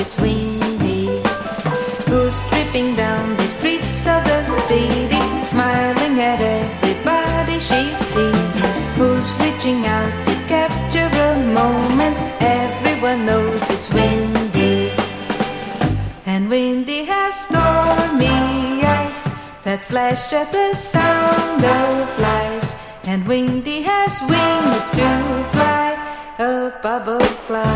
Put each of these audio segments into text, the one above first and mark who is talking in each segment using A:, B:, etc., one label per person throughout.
A: it's windy. Who's tripping down the streets of the city, smiling at everybody she sees? Who's reaching out to capture a moment? Everyone knows it's windy. And windy has stormy eyes that flash at the sound of flies. And windy has wings to fly above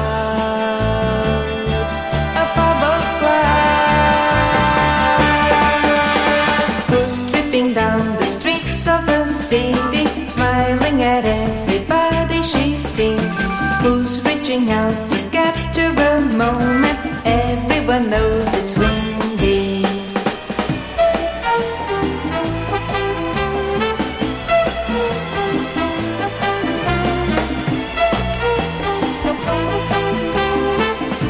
A: clouds, above clouds. Who's tripping down